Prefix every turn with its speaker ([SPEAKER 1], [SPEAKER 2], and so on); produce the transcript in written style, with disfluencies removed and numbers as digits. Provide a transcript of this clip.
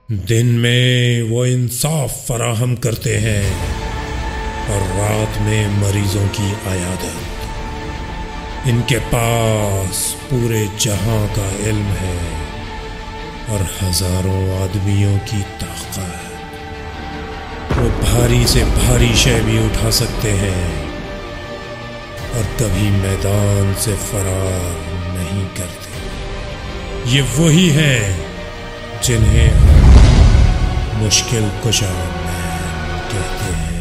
[SPEAKER 1] दिन में वो इंसाफ फराहम करते हैं और रात में मरीजों की आयादत। इनके पास पूरे जहां का इल्म है और हजारों आदमियों की ताकत। वो भारी से भारी शय भी उठा सकते हैं और कभी मैदान से फरार नहीं करते। ये वही हैं जिन्हें हम मुश्किल कुशा कहते हैं।